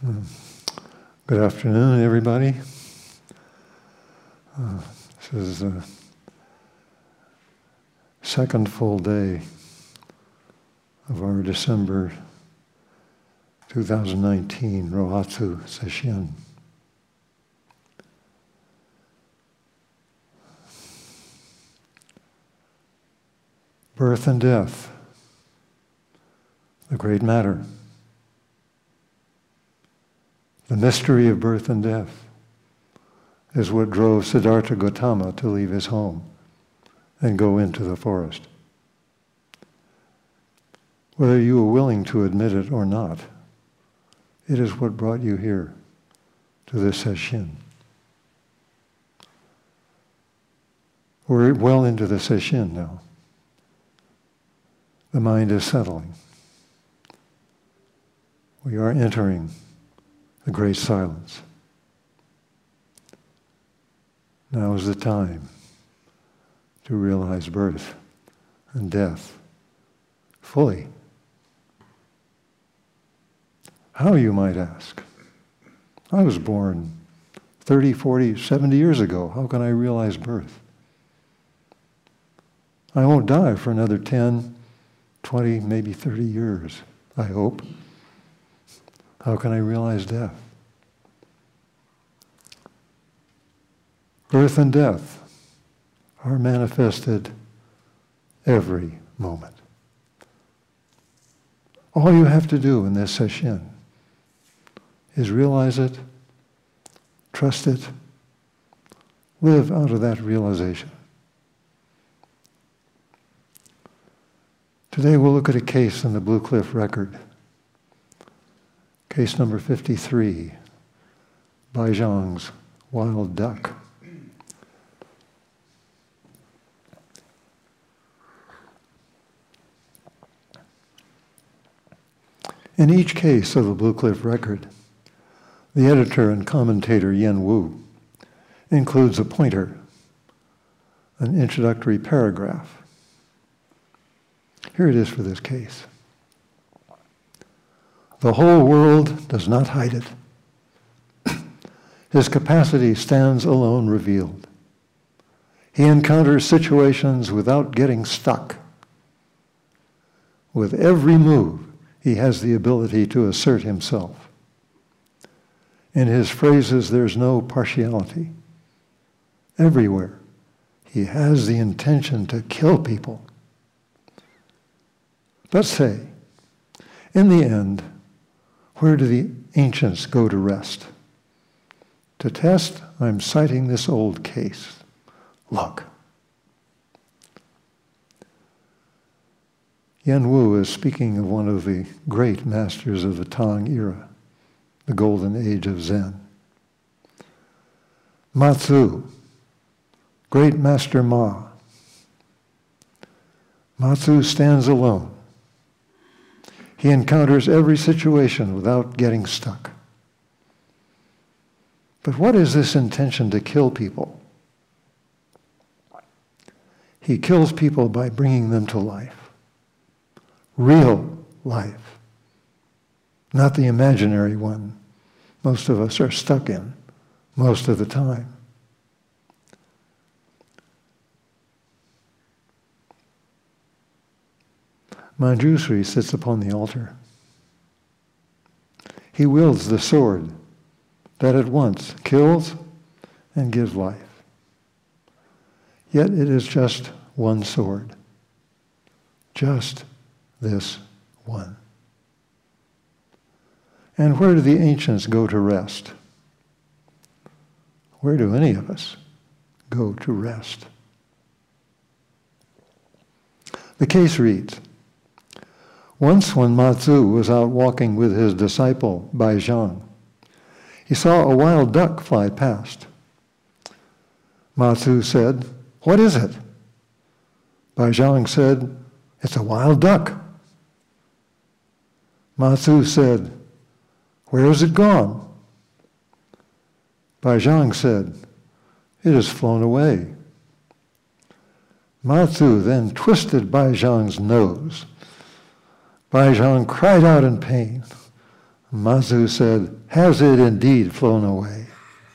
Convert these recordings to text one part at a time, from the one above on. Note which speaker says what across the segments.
Speaker 1: Good afternoon, everybody. This is the second full day of our December 2019 Rohatsu Sesshin. Birth and death, the great matter. The mystery of birth and death is what drove Siddhartha Gautama to leave his home and go into the forest. Whether you were willing to admit it or not, it is what brought you here to this sesshin. We're well into the sesshin now. The mind is settling. We are entering the great silence. Now is the time to realize birth and death fully. How, you might ask? I was born 30, 40, 70 years ago. How can I realize birth? I won't die for another 10, 20, maybe 30 years, I hope. How can I realize death? Birth and death are manifested every moment. All you have to do in this sesshin is realize it, trust it, live out of that realization. Today we'll look at a case in the Blue Cliff Record. Case number 53, Baizhang's wild duck. In each case of the Blue Cliff Record, the editor and commentator Yen Wu includes a pointer, an introductory paragraph. Here it is for this case. The whole world does not hide it. His capacity stands alone revealed. He encounters situations without getting stuck. With every move, he has the ability to assert himself. In his phrases, there's no partiality. Everywhere, he has the intention to kill people. But say, in the end, where do the ancients go to rest? To test, I'm citing this old case. Look. Yen Wu is speaking of one of the great masters of the Tang era, the golden age of Zen. Matsu, great master Ma. Matsu stands alone. He encounters every situation without getting stuck. But what is this intention to kill people? He kills people by bringing them to life. Real life. Not the imaginary one most of us are stuck in most of the time. Manjushri sits upon the altar. He wields the sword that at once kills and gives life. Yet it is just one sword. Just this one. And where do the ancients go to rest? Where do any of us go to rest? The case reads, once when Matsu was out walking with his disciple, Baizhang, he saw a wild duck fly past. Matsu said, "What is it?" Baizhang said, "It's a wild duck." Matsu said, "Where has it gone?" Baizhang said, "It has flown away." Matsu then twisted Baizhang's nose. Baizhang cried out in pain. Mazu said, "Has it indeed flown away?"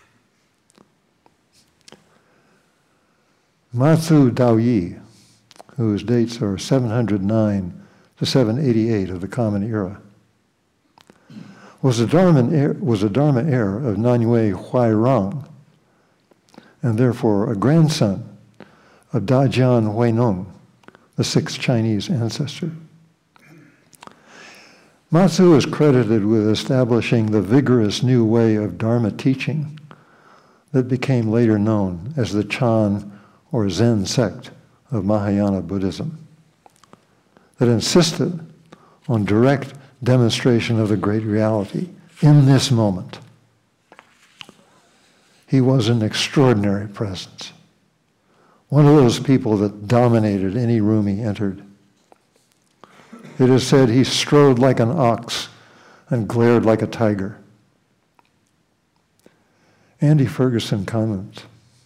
Speaker 1: Matsu Daoyi, whose dates are 709 to 788 of the Common Era, was a Dharma heir of Nanyue Huairang, and therefore a grandson of Dajian Huinong, the sixth Chinese ancestor. Matsu is credited with establishing the vigorous new way of Dharma teaching that became later known as the Chan or Zen sect of Mahayana Buddhism, that insisted on direct demonstration of the great reality in this moment. He was an extraordinary presence, one of those people that dominated any room he entered. It is said he strode like an ox and glared like a tiger. Andy Ferguson comments,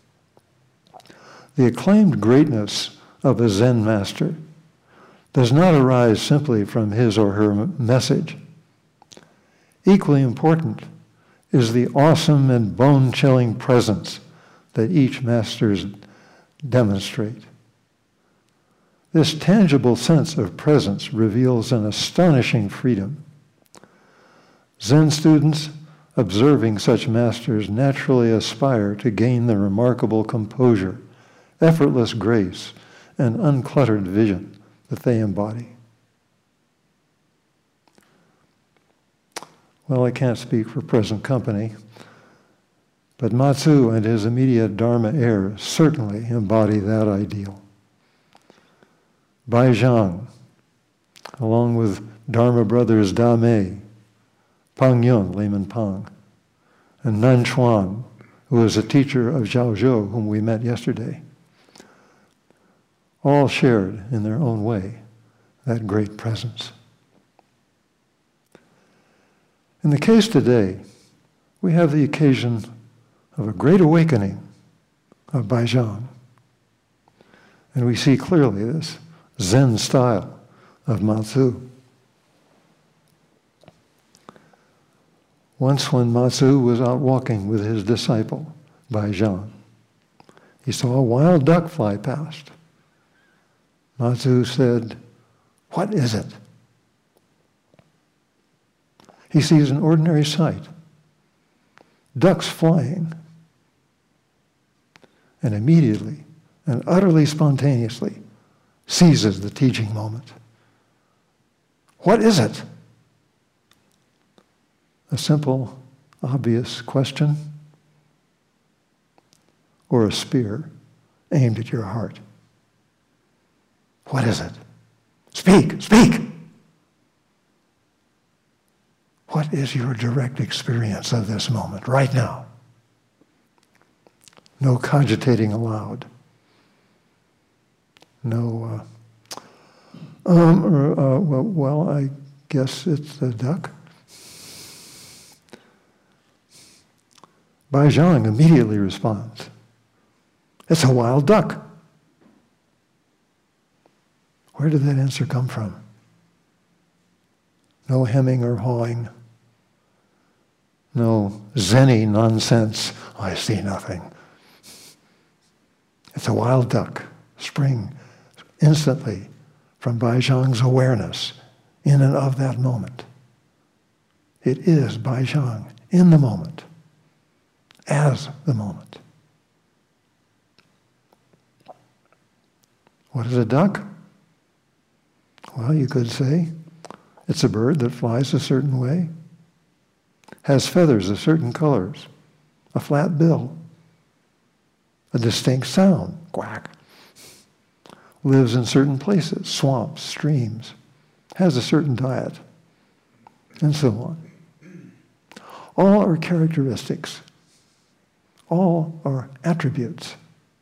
Speaker 1: "The acclaimed greatness of a Zen master does not arise simply from his or her message. Equally important is the awesome and bone-chilling presence that each masters demonstrate. This tangible sense of presence reveals an astonishing freedom. Zen students observing such masters naturally aspire to gain the remarkable composure, effortless grace, and uncluttered vision that they embody." Well, I can't speak for present company, but Matsu and his immediate Dharma heirs certainly embody that ideal. Bai Zhang, along with Dharma brothers Da Mei, Pang Yun, Layman Pang, and Nan Chuan, who is a teacher of Zhao Zhou, whom we met yesterday, all shared in their own way that great presence. In the case today, we have the occasion of a great awakening of Bai Zhang, and we see clearly this Zen style of Matsu. Once when Matsu was out walking with his disciple, Bai Zhang, he saw a wild duck fly past. Matsu said, "What is it?" He sees an ordinary sight, ducks flying, and immediately and utterly spontaneously seizes the teaching moment. What is it? A simple, obvious question, or a spear aimed at your heart. What is it? Speak, speak! What is your direct experience of this moment, right now? No cogitating aloud. No, well, I guess it's a duck. Bai Zhang immediately responds, "It's a wild duck." Where did that answer come from? No hemming or hawing. No zenny nonsense. I see nothing. It's a wild duck, spring instantly from Bai Zhang's awareness in and of that moment. It is Bai Zhang in the moment, as the moment. What is a duck? Well, you could say it's a bird that flies a certain way, has feathers of certain colors, a flat bill, a distinct sound, quack, lives in certain places, swamps, streams, has a certain diet, and so on. All are characteristics. All are attributes.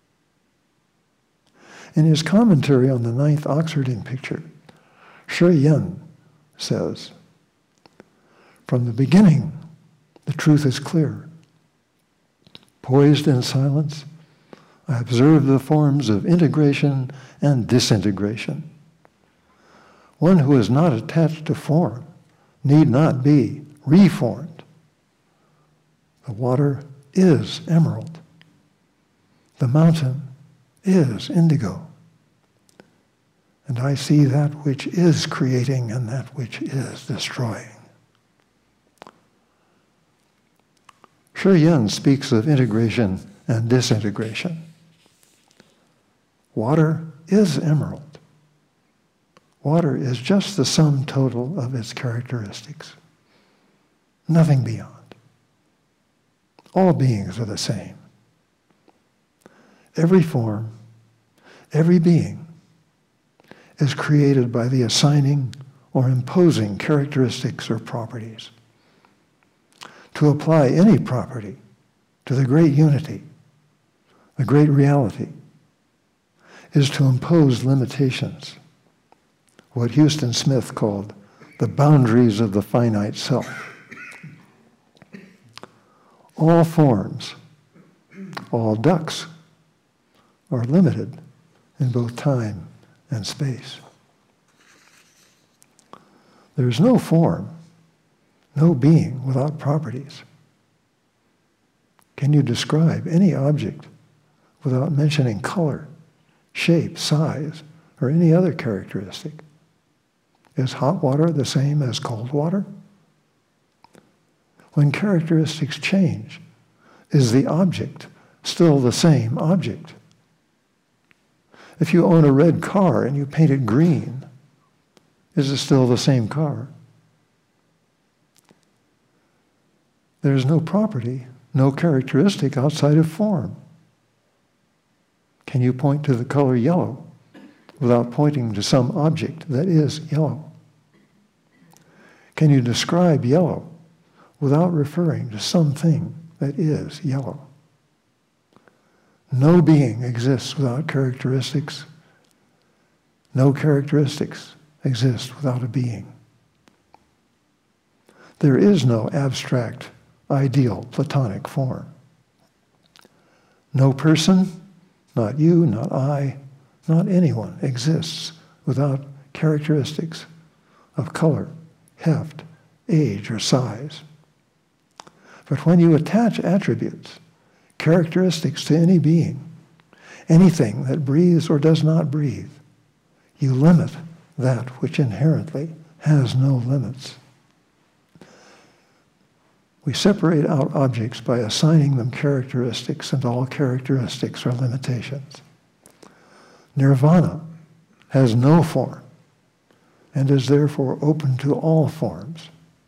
Speaker 1: In his commentary on the Ninth Oxfording picture, Shi Yin says, "From the beginning, the truth is clear. Poised in silence, I observe the forms of integration and disintegration. One who is not attached to form need not be reformed. The water is emerald. The mountain is indigo. And I see that which is creating and that which is destroying. Shi Yin speaks of integration and disintegration. Water is emerald. Water is just the sum total of its characteristics. Nothing beyond. All beings are the same. Every form, every being is created by the assigning or imposing characteristics or properties. To apply any property to the great unity, the great reality, is to impose limitations, what Houston Smith called the boundaries of the finite self. All forms, all ducks, are limited in both time and space. There is no form, no being without properties. Can you describe any object without mentioning color, shape, size, or any other characteristic? Is hot water the same as cold water? When characteristics change, is the object still the same object? If you own a red car and you paint it green, is it still the same car? There is no property, no characteristic outside of form. Can you point to the color yellow without pointing to some object that is yellow? Can you describe yellow without referring to something that is yellow? No being exists without characteristics. No characteristics exist without a being. There is no abstract, ideal, Platonic form. No person, not you, not I, not anyone exists without characteristics of color, heft, age, or size. But when you attach attributes, characteristics to any being, anything that breathes or does not breathe, you limit that which inherently has no limits. We separate out objects by assigning them characteristics, and all characteristics are limitations. Nirvana has no form and is therefore open to all forms.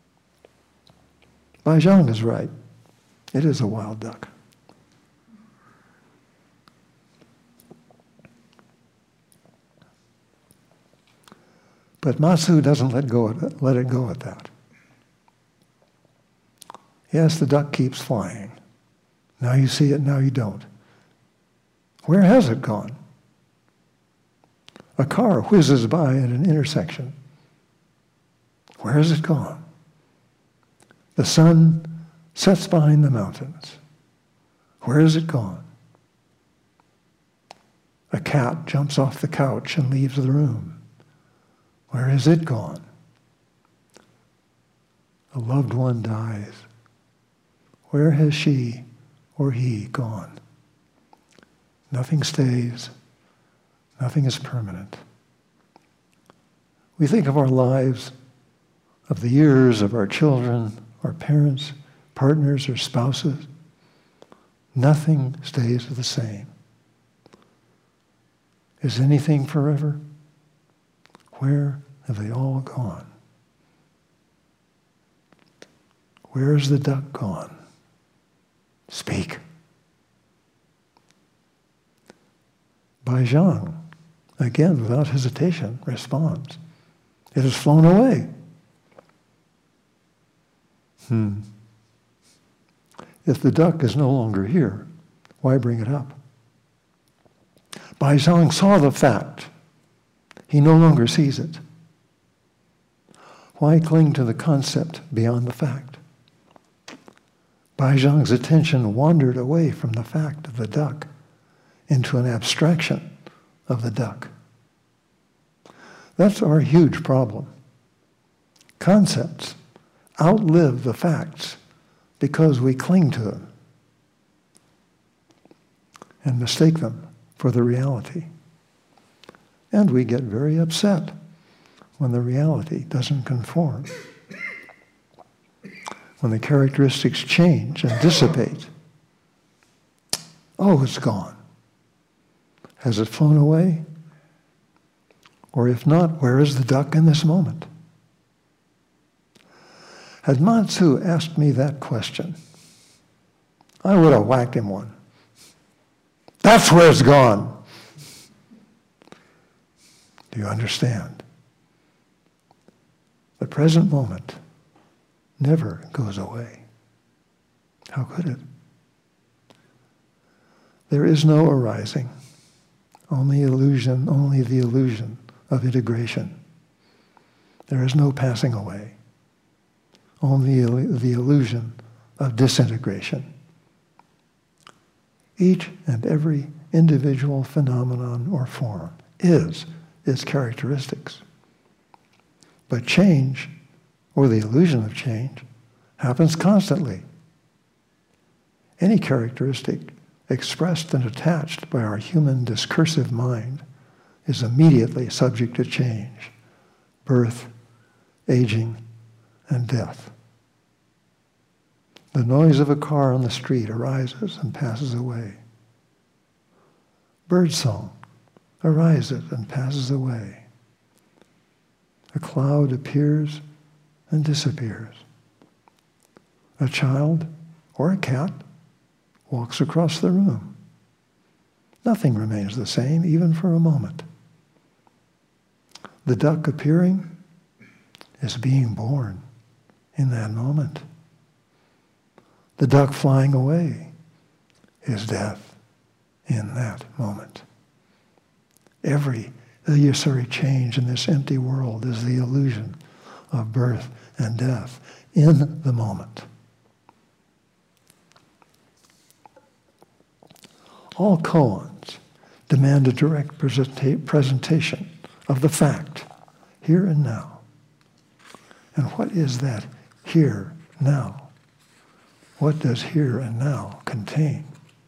Speaker 1: Bai Zhang is right. It is a wild duck. But Matsu doesn't let it go at that. Yes, the duck keeps flying. Now you see it, now you don't. Where has it gone? A car whizzes by at an intersection. Where has it gone? The sun sets behind the mountains. Where has it gone? A cat jumps off the couch and leaves the room. Where has it gone? A loved one dies. Where has she or he gone? Nothing stays. Nothing is permanent. We think of our lives, of the years of our children, our parents, partners, or spouses. Nothing stays the same. Is anything forever? Where have they all gone? Where is the duck gone? Speak. Bai Zhang, again, without hesitation, responds. It has flown away. If the duck is no longer here, why bring it up? Bai Zhang saw the fact. He no longer sees it. Why cling to the concept beyond the fact? Bai Zhang's attention wandered away from the fact of the duck into an abstraction of the duck. That's our huge problem. Concepts outlive the facts because we cling to them and mistake them for the reality. And we get very upset when the reality doesn't conform, when the characteristics change and dissipate. Oh, it's gone. Has it flown away? Or if not, where is the duck in this moment? Had Matsu asked me that question, I would have whacked him one. That's where it's gone. Do you understand? The present moment never goes away. How could it? There is no arising, only illusion, only the illusion of integration. There is no passing away, only the illusion of disintegration. Each and every individual phenomenon or form is its characteristics. But change, or the illusion of change, happens constantly. Any characteristic expressed and attached by our human discursive mind is immediately subject to change, birth, aging, and death. The noise of a car on the street arises and passes away. Birdsong arises and passes away. A cloud appears and disappears. A child or a cat walks across the room. Nothing remains the same, even for a moment. The duck appearing is being born in that moment. The duck flying away is death in that moment. Every illusory change in this empty world is the illusion of birth and death in the moment. All koans demand a direct presentation of the fact, here and now. And what is that here, now? What does here and now contain?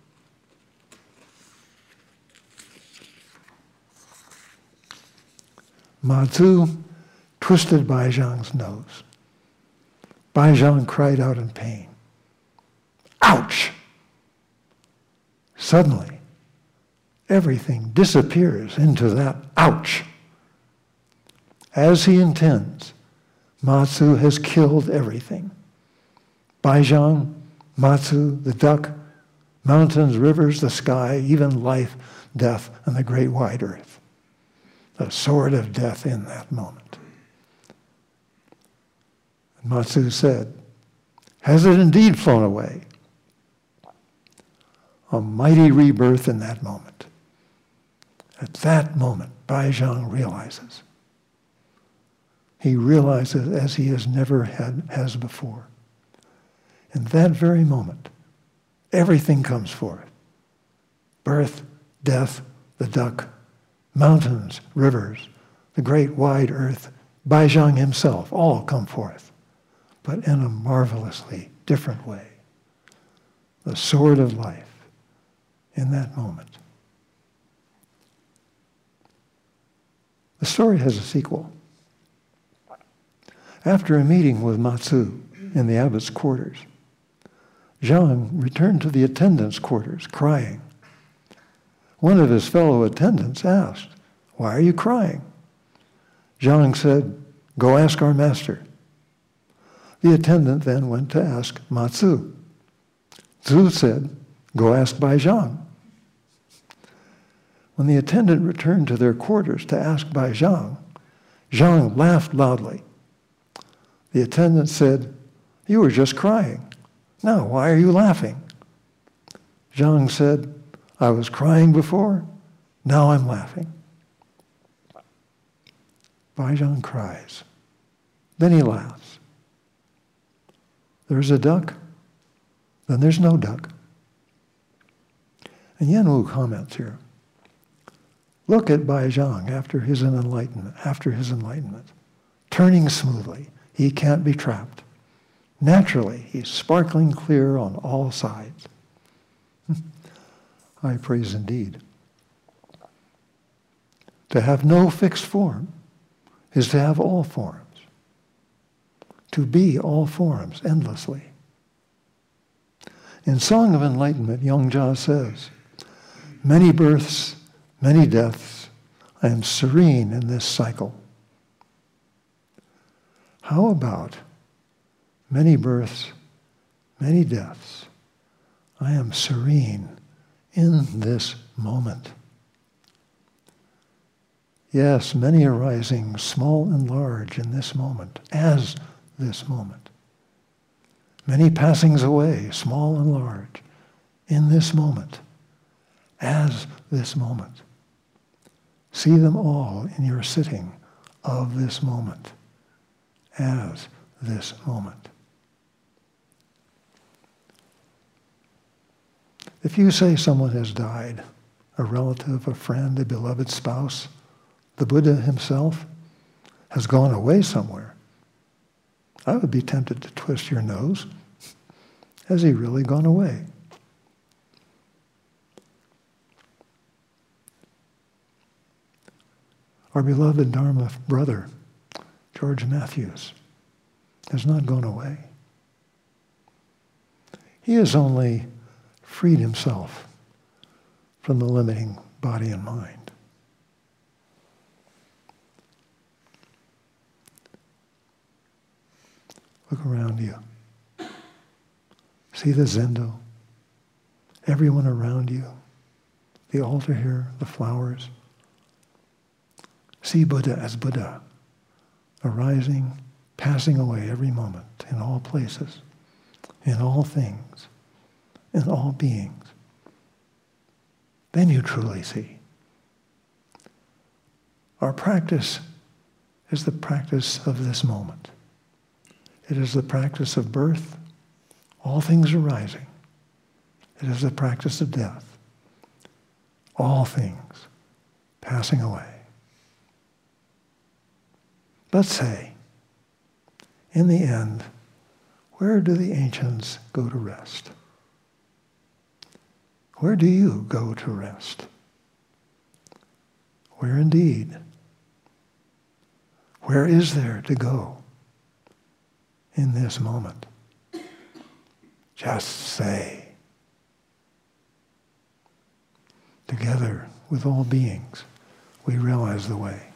Speaker 1: Matsu twisted Baizhang's nose. Baizhang cried out in pain. Ouch! Suddenly, everything disappears into that ouch. As he intends, Matsu has killed everything. Baizhang, Matsu, the duck, mountains, rivers, the sky, even life, death, and the great wide earth. The sword of death in that moment. And Matsu said, has it indeed flown away? A mighty rebirth in that moment. At that moment, Baizhang realizes. He realizes as he has never has before. In that very moment, everything comes forth. Birth, death, the duck, mountains, rivers, the great wide earth, Baizhang himself, all come forth, but in a marvelously different way. The sword of life in that moment. The story has a sequel. After a meeting with Matsu in the abbot's quarters, Zhang returned to the attendant's quarters, crying. One of his fellow attendants asked, why are you crying? Zhang said, go ask our master. The attendant then went to ask Matsu. Zhu said, go ask Baizhang. When the attendant returned to their quarters to ask Baizhang, Zhang laughed loudly. The attendant said, you were just crying. Now, why are you laughing? Zhang said, I was crying before, now I'm laughing. Baizhang cries. Then he laughs. There's a duck, then there's no duck. And Yanwu comments here. Look at Baizhang after his enlightenment, turning smoothly. He can't be trapped. Naturally, he's sparkling clear on all sides. High praise indeed. To have no fixed form is to have all forms. To be all forms endlessly. In Song of Enlightenment, Young Jah says, many births, many deaths, I am serene in this cycle. How about many births, many deaths, I am serene in this moment? Yes, many arising, small and large, in this moment, as this moment. Many passings away, small and large, in this moment, as this moment. See them all in your sitting of this moment, as this moment. If you say someone has died, a relative, a friend, a beloved spouse, the Buddha himself has gone away somewhere, I would be tempted to twist your nose. Has he really gone away? Our beloved Dharma brother, George Matthews, has not gone away. He has only freed himself from the limiting body and mind. Look around you. See the zendo, everyone around you, the altar here, the flowers. See Buddha as Buddha, arising, passing away every moment, in all places, in all things, in all beings. Then you truly see. Our practice is the practice of this moment. It is the practice of birth, all things arising. It is the practice of death, all things passing away. Let's say, in the end, where do the ancients go to rest? Where do you go to rest? Where indeed? Where is there to go in this moment? Just say. Together with all beings, we realize the way.